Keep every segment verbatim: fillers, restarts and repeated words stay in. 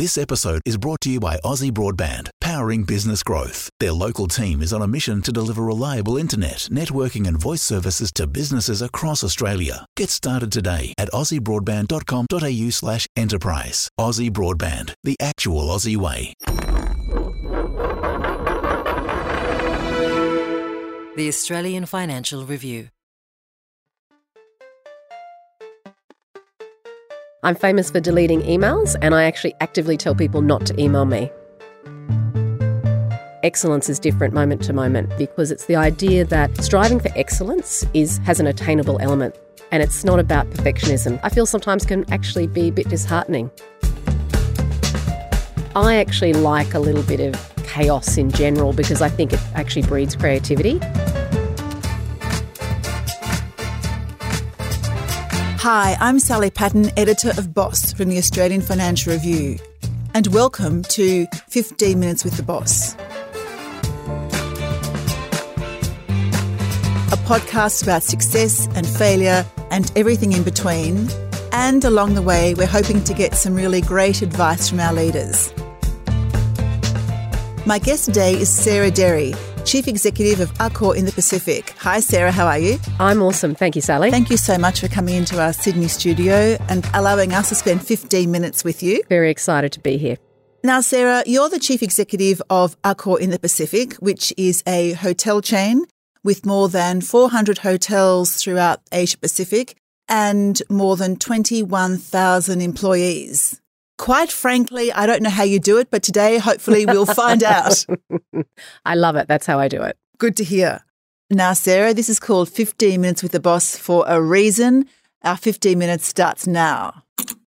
This episode is brought to you by Aussie Broadband, powering business growth. Their local team is on a mission to deliver reliable internet, networking and voice services to businesses across Australia. Get started today at aussie broadband dot com dot a u slash enterprise. Aussie Broadband, the actual Aussie way. The Australian Financial Review. I'm famous for deleting emails, and I actually actively tell people not to email me. Excellence is different moment to moment because it's the idea that striving for excellence is has an attainable element, and it's not about perfectionism. I feel sometimes can actually be a bit disheartening. I actually like a little bit of chaos in general because I think it actually breeds creativity. Hi, I'm Sally Patton, editor of Boss from the Australian Financial Review, and welcome to fifteen minutes with the Boss, a podcast about success and failure and everything in between, and along the way we're hoping to get some really great advice from our leaders. My guest today is Sarah Derry, Chief Executive of Accor in the Pacific. Hi Sarah, how are you? I'm awesome. Thank you, Sally. Thank you so much for coming into our Sydney studio and allowing us to spend fifteen minutes with you. Very excited to be here. Now, Sarah, you're the Chief Executive of Accor in the Pacific, which is a hotel chain with more than four hundred hotels throughout Asia Pacific and more than twenty-one thousand employees. Quite frankly, I don't know how you do it, but today, hopefully, we'll find out. I love it. That's how I do it. Good to hear. Now, Sarah, this is called fifteen minutes with the Boss for a reason. Our fifteen minutes starts now.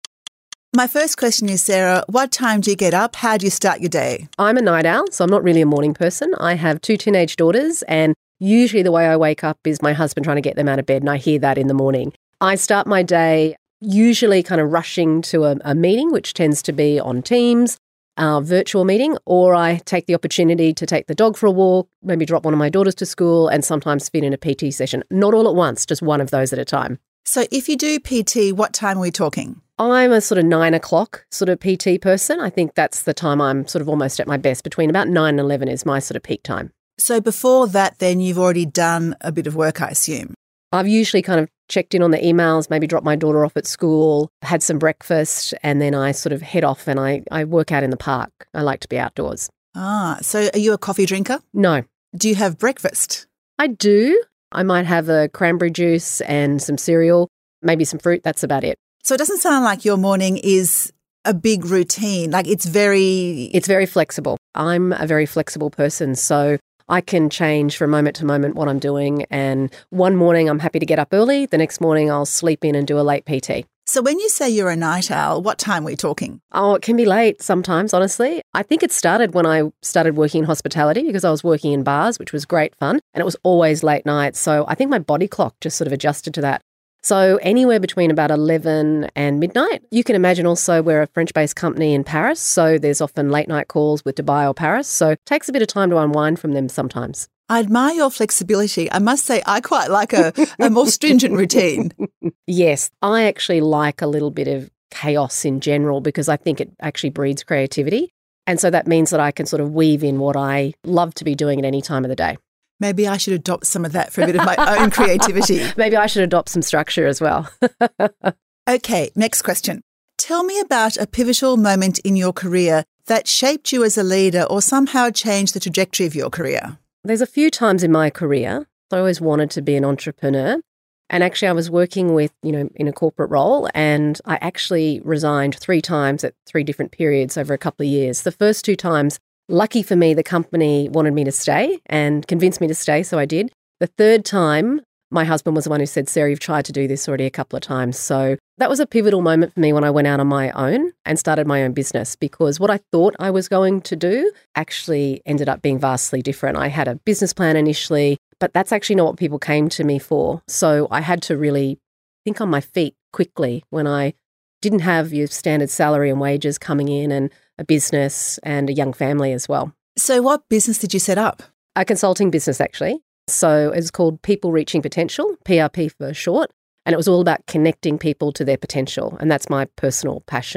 My first question is, Sarah, what time do you get up? How do you start your day? I'm a night owl, so I'm not really a morning person. I have two teenage daughters, and usually the way I wake up is my husband trying to get them out of bed, and I hear that in the morning. I start my day usually kind of rushing to a, a meeting, which tends to be on Teams, a virtual meeting, or I take the opportunity to take the dog for a walk, maybe drop one of my daughters to school, and sometimes fit in a P T session. Not all at once, just one of those at a time. So if you do P T, what time are we talking? I'm a sort of nine o'clock sort of P T person. I think that's the time I'm sort of almost at my best. Between about nine and eleven is my sort of peak time. So before that, then you've already done a bit of work, I assume. I've usually kind of checked in on the emails, maybe dropped my daughter off at school, had some breakfast, and then I sort of head off and I, I work out in the park. I like to be outdoors. Ah, so are you a coffee drinker? No. Do you have breakfast? I do. I might have a cranberry juice and some cereal, maybe some fruit. That's about it. So it doesn't sound like your morning is a big routine. Like it's very... It's very flexible. I'm a very flexible person, so I can change from moment to moment what I'm doing, and one morning I'm happy to get up early, the next morning I'll sleep in and do a late P T. So when you say you're a night owl, what time are we talking? Oh, it can be late sometimes, honestly. I think it started when I started working in hospitality because I was working in bars, which was great fun, and it was always late nights. So I think my body clock just sort of adjusted to that. So anywhere between about eleven and midnight. You can imagine also we're a French-based company in Paris, so there's often late night calls with Dubai or Paris, so it takes a bit of time to unwind from them sometimes. I admire your flexibility. I must say I quite like a, a more stringent routine. Yes, I actually like a little bit of chaos in general because I think it actually breeds creativity, and so that means that I can sort of weave in what I love to be doing at any time of the day. Maybe I should adopt some of that for a bit of my own creativity. Maybe I should adopt some structure as well. Okay, next question. Tell me about a pivotal moment in your career that shaped you as a leader or somehow changed the trajectory of your career. There's a few times in my career I always wanted to be an entrepreneur. And actually I was working with, you know, in a corporate role, and I actually resigned three times at three different periods over a couple of years. The first two times, lucky for me, the company wanted me to stay and convinced me to stay, so I did. The third time, my husband was the one who said, Sarah, you've tried to do this already a couple of times. So that was a pivotal moment for me when I went out on my own and started my own business, because what I thought I was going to do actually ended up being vastly different. I had a business plan initially, but that's actually not what people came to me for. So I had to really think on my feet quickly when I didn't have your standard salary and wages coming in and a business and a young family as well. So what business did you set up? A consulting business, actually. So it's called People Reaching Potential, P R P for short, and it was all about connecting people to their potential, and that's my personal passion.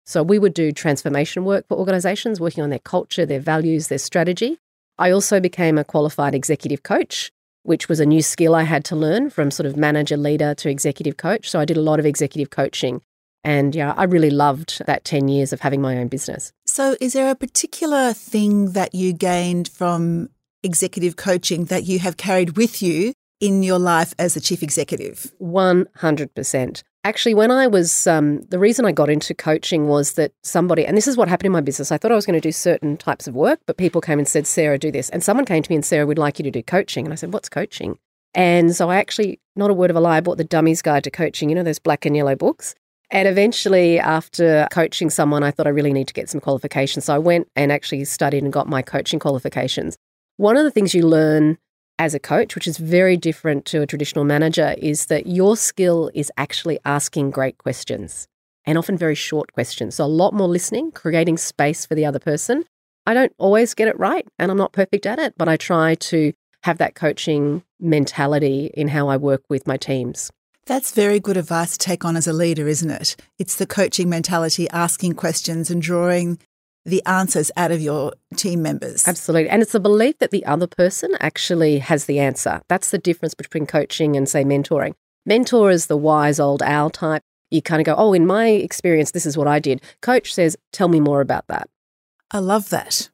So we would do transformation work for organisations, working on their culture, their values, their strategy. I also became a qualified executive coach, which was a new skill I had to learn from sort of manager, leader to executive coach. So I did a lot of executive coaching. And yeah, I really loved that ten years of having my own business. So is there a particular thing that you gained from executive coaching that you have carried with you in your life as a chief executive? one hundred percent. Actually, when I was, um, the reason I got into coaching was that somebody, and this is what happened in my business, I thought I was going to do certain types of work, but people came and said, Sarah, do this. And someone came to me and, Sarah, we'd like you to do coaching. And I said, what's coaching? And so I actually, not a word of a lie, I bought the Dummy's Guide to Coaching, you know, those black and yellow books. And eventually, after coaching someone, I thought I really need to get some qualifications. So I went and actually studied and got my coaching qualifications. One of the things you learn as a coach, which is very different to a traditional manager, is that your skill is actually asking great questions and often very short questions. So a lot more listening, creating space for the other person. I don't always get it right and I'm not perfect at it, but I try to have that coaching mentality in how I work with my teams. That's very good advice to take on as a leader, isn't it? It's the coaching mentality, asking questions and drawing the answers out of your team members. Absolutely. And it's the belief that the other person actually has the answer. That's the difference between coaching and, say, mentoring. Mentor is the wise old owl type. You kind of go, oh, in my experience, this is what I did. Coach says, tell me more about that. I love that.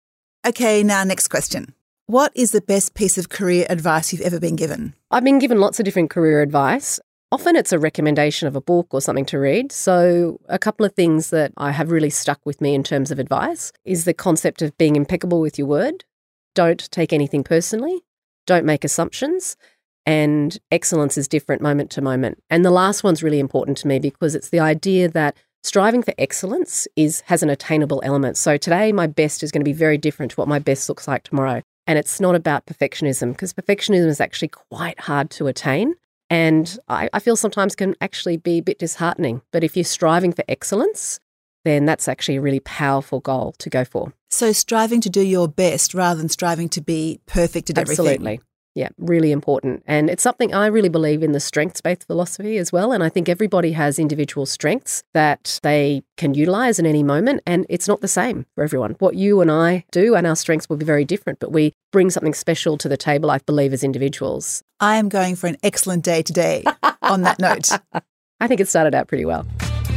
Okay, now next question. What is the best piece of career advice you've ever been given? I've been given lots of different career advice. Often it's a recommendation of a book or something to read. So a couple of things that I have really stuck with me in terms of advice is the concept of being impeccable with your word. Don't take anything personally. Don't make assumptions. And excellence is different moment to moment. And the last one's really important to me because it's the idea that striving for excellence is has an attainable element. So today my best is going to be very different to what my best looks like tomorrow. And it's not about perfectionism because perfectionism is actually quite hard to attain. And I, I feel sometimes can actually be a bit disheartening. But if you're striving for excellence, then that's actually a really powerful goal to go for. So striving to do your best rather than striving to be perfect at everything. Absolutely. Yeah, really important. And it's something I really believe in the strengths-based philosophy as well. And I think everybody has individual strengths that they can utilize in any moment. And it's not the same for everyone. What you and I do and our strengths will be very different, but we bring something special to the table, I believe, as individuals. I am going for an excellent day today on that note. I think it started out pretty well.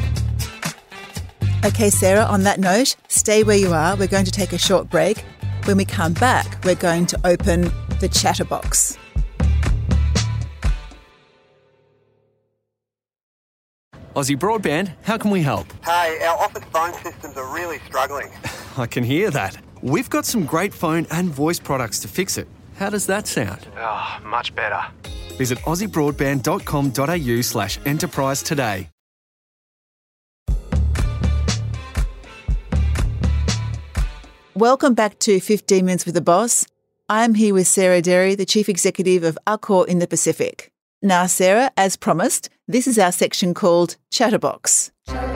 Okay, Sarah, on that note, stay where you are. We're going to take a short break. When we come back, we're going to open the chatterbox. Aussie Broadband, how can we help? Hey, our office phone systems are really struggling. I can hear that. We've got some great phone and voice products to fix it. How does that sound? Oh, much better. Visit aussie broadband dot com dot a u slash enterprise today. Welcome back to fifteen minutes with the Boss. I'm here with Sarah Derry, the Chief Executive of Accor in the Pacific. Now, Sarah, as promised, this is our section called Chatterbox.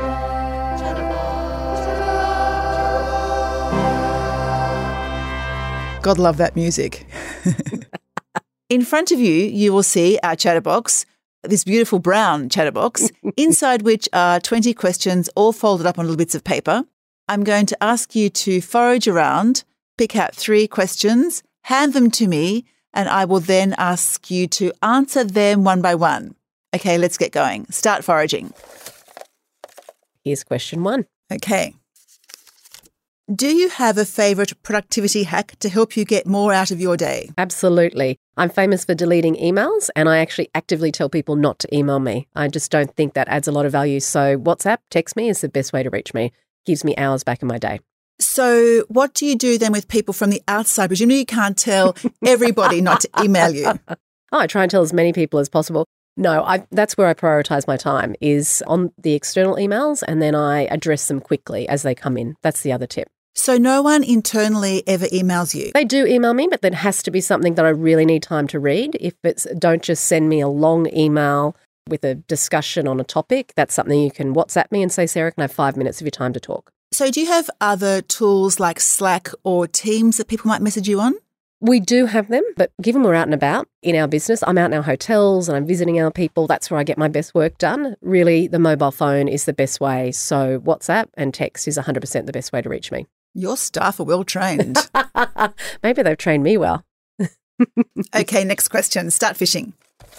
God love that music. In front of you, you will see our chatterbox, this beautiful brown chatterbox, inside which are twenty questions all folded up on little bits of paper. I'm going to ask you to forage around, pick out three questions, hand them to me, and I will then ask you to answer them one by one. Okay, let's get going. Start foraging. Here's question one. Okay. Do you have a favourite productivity hack to help you get more out of your day? Absolutely. I'm famous for deleting emails, and I actually actively tell people not to email me. I just don't think that adds a lot of value. So WhatsApp, text me is the best way to reach me. Gives me hours back in my day. So what do you do then with people from the outside? Presumably you can't tell everybody not to email you. Oh, I try and tell as many people as possible. No, I, that's where I prioritise my time is on the external emails, and then I address them quickly as they come in. That's the other tip. So no one internally ever emails you? They do email me, but there has to be something that I really need time to read. If it's, don't just send me a long email with a discussion on a topic. That's something you can WhatsApp me and say, Sarah, can I have five minutes of your time to talk? So do you have other tools like Slack or Teams that people might message you on? We do have them, but given we're out and about in our business, I'm out in our hotels and I'm visiting our people. That's where I get my best work done. Really, the mobile phone is the best way. So WhatsApp and text is one hundred percent the best way to reach me. Your staff are well trained. Maybe they've trained me well. Okay, next question. Start fishing.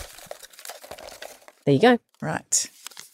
There you go. Right.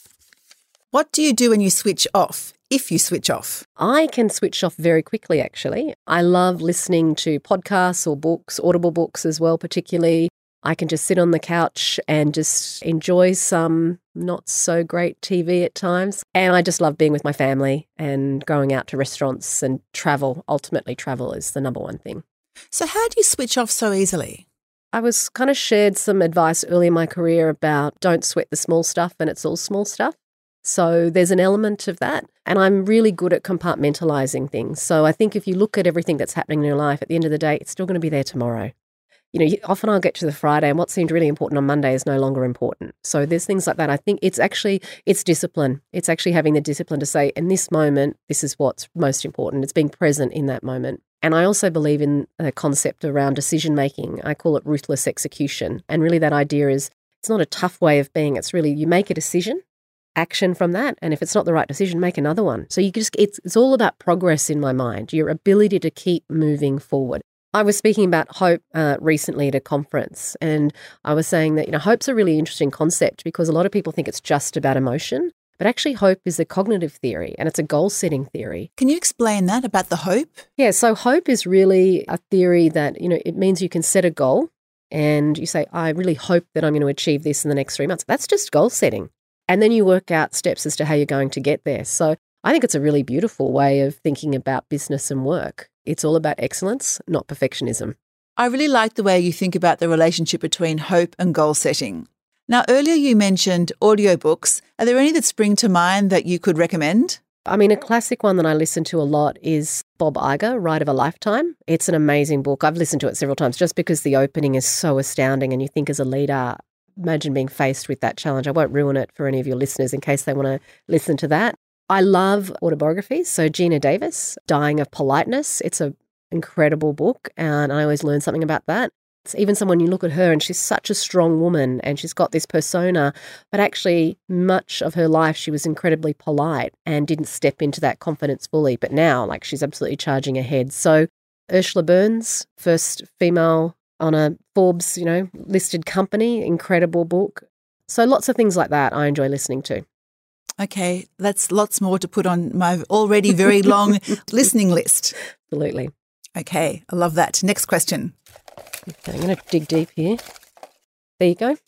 What do you do when you switch off, if you switch off? I can switch off very quickly, actually. I love listening to podcasts or books, Audible books as well, particularly. I can just sit on the couch and just enjoy some not so great T V at times. And I just love being with my family and going out to restaurants and travel. Ultimately, travel is the number one thing. So how do you switch off so easily? I was kind of shared some advice early in my career about don't sweat the small stuff and it's all small stuff. So there's an element of that. And I'm really good at compartmentalizing things. So I think if you look at everything that's happening in your life, at the end of the day, it's still going to be there tomorrow. You know, often I'll get to the Friday and what seemed really important on Monday is no longer important. So there's things like that. I think it's actually, it's discipline. It's actually having the discipline to say, in this moment, this is what's most important. It's being present in that moment. And I also believe in a concept around decision making. I call it ruthless execution. And really that idea is it's not a tough way of being. It's really you make a decision, action from that. And if it's not the right decision, make another one. So you just, it's, it's all about progress in my mind, your ability to keep moving forward. I was speaking about hope uh, recently at a conference, and I was saying that, you know, hope's a really interesting concept because a lot of people think it's just about emotion, but actually hope is a cognitive theory and it's a goal-setting theory. Can you explain that about the hope? Yeah, so hope is really a theory that, you know, it means you can set a goal and you say, I really hope that I'm going to achieve this in the next three months. That's just goal setting. And then you work out steps as to how you're going to get there. So I think it's a really beautiful way of thinking about business and work. It's all about excellence, not perfectionism. I really like the way you think about the relationship between hope and goal setting. Now, earlier you mentioned audiobooks. Are there any that spring to mind that you could recommend? I mean, a classic one that I listen to a lot is Bob Iger, Ride of a Lifetime. It's an amazing book. I've listened to it several times just because the opening is so astounding and you think as a leader, imagine being faced with that challenge. I won't ruin it for any of your listeners in case they want to listen to that. I love autobiographies. So Gina Davis, Dying of Politeness. It's an incredible book and I always learn something about that. It's even someone you look at her and she's such a strong woman and she's got this persona, but actually much of her life she was incredibly polite and didn't step into that confidence fully. But now, like, she's absolutely charging ahead. So Ursula Burns, first female on a Forbes, you know, listed company, incredible book. So lots of things like that I enjoy listening to. Okay, that's lots more to put on my already very long listening list. Absolutely. Okay, I love that. Next question. Okay, I'm going to dig deep here. There you go.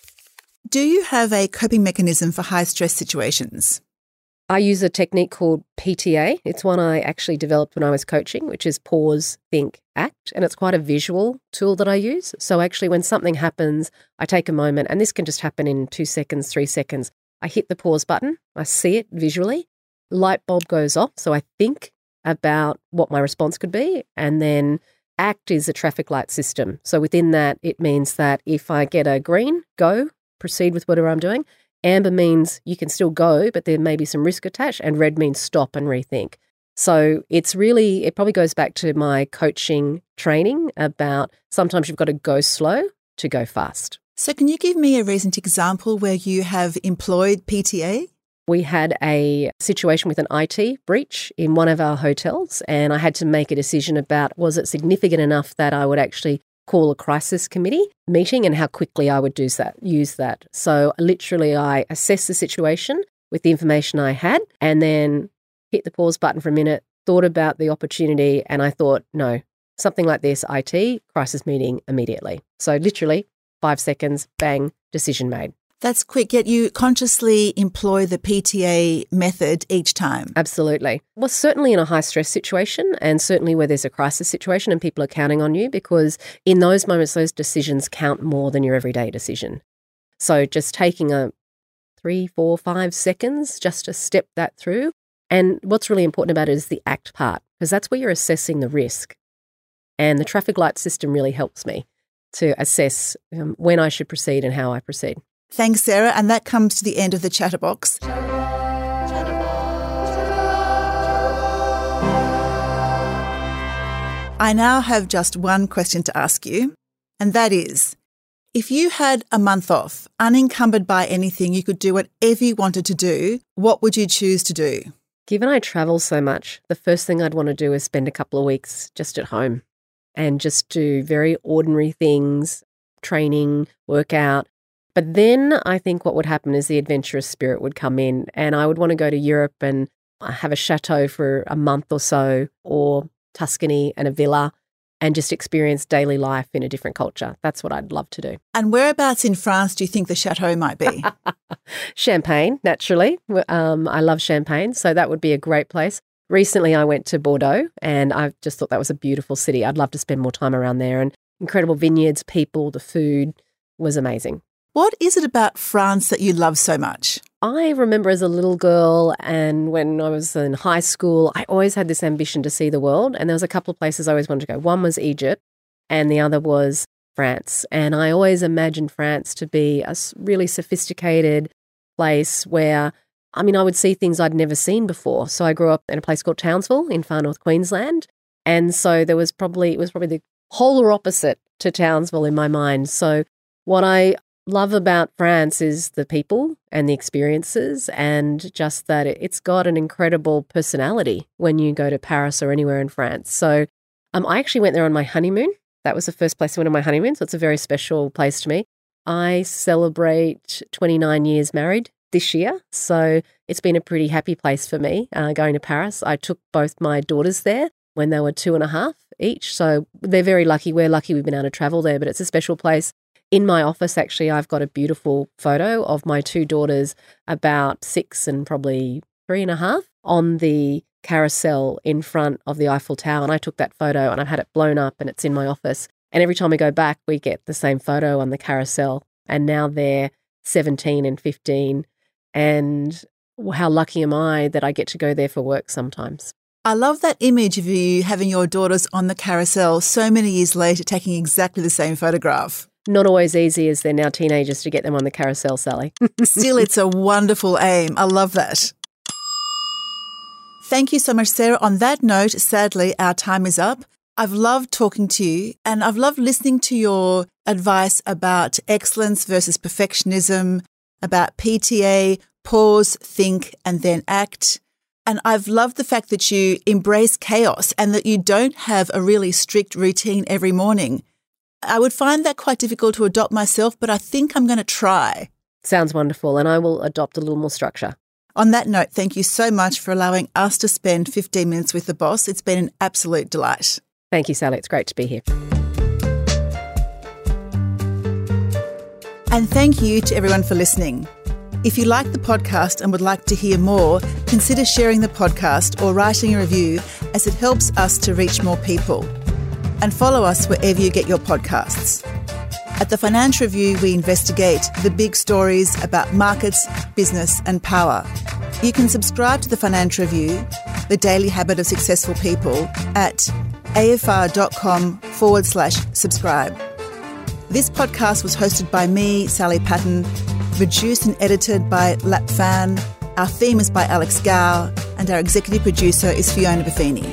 Do you have a coping mechanism for high-stress situations? I use a technique called P T A. It's one I actually developed when I was coaching, which is pause, think, act. And it's quite a visual tool that I use. So actually when something happens, I take a moment, and this can just happen in two seconds, three seconds. I hit the pause button, I see it visually, light bulb goes off, so I think about what my response could be, and then ACT is a traffic light system. So within that, it means that if I get a green, go, proceed with whatever I'm doing. Amber means you can still go, but there may be some risk attached, and red means stop and rethink. So it's really, it probably goes back to my coaching training about sometimes you've got to go slow to go fast. So can you give me a recent example where you have employed P T A? We had a situation with an I T breach in one of our hotels, and I had to make a decision about was it significant enough that I would actually call a crisis committee meeting and how quickly I would do that, use that. So literally I assessed the situation with the information I had and then hit the pause button for a minute, thought about the opportunity, and I thought, no, something like this, I T, crisis meeting immediately. So literally five seconds, bang, decision made. That's quick, yet you consciously employ the P T A method each time. Absolutely. Well, certainly in a high-stress situation and certainly where there's a crisis situation and people are counting on you, because in those moments, those decisions count more than your everyday decision. So just taking a three, four, five seconds just to step that through. And what's really important about it is the ACT part, because that's where you're assessing the risk. And the traffic light system really helps me to assess um, when I should proceed and how I proceed. Thanks, Sarah. And that comes to the end of the Chatterbox. I now have just one question to ask you, and that is, if you had a month off, unencumbered by anything, you could do whatever you wanted to do, what would you choose to do? Given I travel so much, the first thing I'd want to do is spend a couple of weeks just at home and just do very ordinary things, training, workout. But then I think what would happen is the adventurous spirit would come in, and I would want to go to Europe and have a chateau for a month or so, or Tuscany and a villa, and just experience daily life in a different culture. That's what I'd love to do. And whereabouts in France do you think the chateau might be? Champagne, naturally. Um, I love Champagne, so that would be a great place. Recently, I went to Bordeaux, and I just thought that was a beautiful city. I'd love to spend more time around there. And incredible vineyards, people, the food was amazing. What is it about France that you love so much? I remember as a little girl and when I was in high school, I always had this ambition to see the world. And there was a couple of places I always wanted to go. One was Egypt and the other was France. And I always imagined France to be a really sophisticated place where, I mean, I would see things I'd never seen before. So I grew up in a place called Townsville in far north Queensland. And so there was probably, it was probably the polar opposite to Townsville in my mind. So what I love about France is the people and the experiences, and just that it's got an incredible personality when you go to Paris or anywhere in France. So um, I actually went there on my honeymoon. That was the first place I went on my honeymoon, so it's a very special place to me. I celebrate twenty-nine years married this year, so it's been a pretty happy place for me uh, going to Paris. I took both my daughters there when they were two and a half each, so they're very lucky. We're lucky we've been able to travel there, but it's a special place. In my office, actually, I've got a beautiful photo of my two daughters, about six and probably three and a half, on the carousel in front of the Eiffel Tower. And I took that photo and I've had it blown up and it's in my office. And every time we go back, we get the same photo on the carousel. And now they're seventeen and fifteen. And how lucky am I that I get to go there for work sometimes. I love that image of you having your daughters on the carousel so many years later, taking exactly the same photograph. Not always easy as they're now teenagers to get them on the carousel, Sally. Still, it's a wonderful aim. I love that. Thank you so much, Sarah. On that note, sadly, our time is up. I've loved talking to you and I've loved listening to your advice about excellence versus perfectionism, about P T A, pause, think, and then act. And I've loved the fact that you embrace chaos and that you don't have a really strict routine every morning. I would find that quite difficult to adopt myself, but I think I'm going to try. Sounds wonderful, and I will adopt a little more structure. On that note, thank you so much for allowing us to spend fifteen minutes with the boss. It's been an absolute delight. Thank you, Sally. It's great to be here. And thank you to everyone for listening. If you like the podcast and would like to hear more, consider sharing the podcast or writing a review, as it helps us to reach more people. And follow us wherever you get your podcasts. At the Financial Review, we investigate the big stories about markets, business and power. You can subscribe to the Financial Review, the daily habit of successful people, at afr.com forward slash subscribe. This podcast was hosted by me, Sally Patton, produced and edited by Lap Fan. Our theme is by Alex Gow, and our executive producer is Fiona Buffini.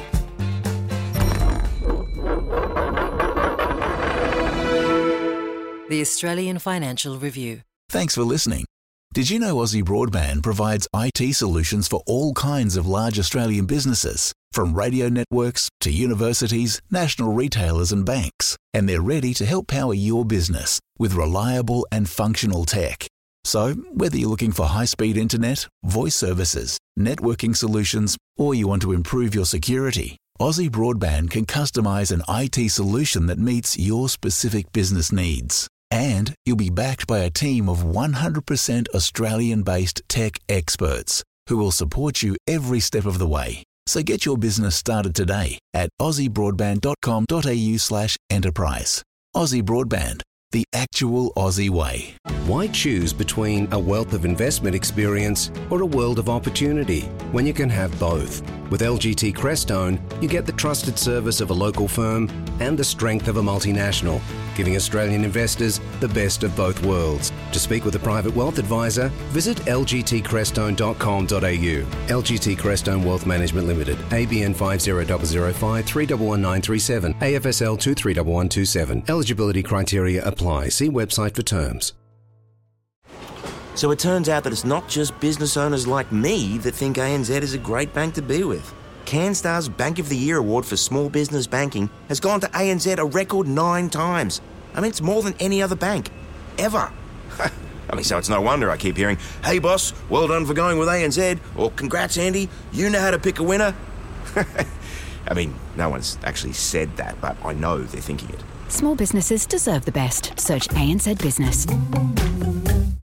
The Australian Financial Review. Thanks for listening. Did you know Aussie Broadband provides I T solutions for all kinds of large Australian businesses, from radio networks to universities, national retailers and banks, and they're ready to help power your business with reliable and functional tech. So, whether you're looking for high-speed internet, voice services, networking solutions, or you want to improve your security, Aussie Broadband can customize an I T solution that meets your specific business needs. And you'll be backed by a team of one hundred percent Australian-based tech experts who will support you every step of the way. So get your business started today at aussiebroadband.com.au slash enterprise. Aussie Broadband. the actual Aussie way. Why choose between a wealth of investment experience or a world of opportunity when you can have both? With L G T Crestone, you get the trusted service of a local firm and the strength of a multinational, giving Australian investors the best of both worlds. To speak with a private wealth advisor, visit l g t crestone dot com dot a u. L G T Crestone Wealth Management Limited, A B N five zero zero zero five three one one nine three seven, A F S L two three one one two seven. Eligibility criteria apply. See website for terms. So it turns out that it's not just business owners like me that think A N Z is a great bank to be with. CanStar's Bank of the Year award for small business banking has gone to A N Z a record nine times. I mean, it's more than any other bank, ever. I mean, so it's no wonder I keep hearing, "Hey boss, well done for going with A N Z," or "Congrats Andy, you know how to pick a winner." I mean, no one's actually said that, but I know they're thinking it. Small businesses deserve the best. Search A N Z Business.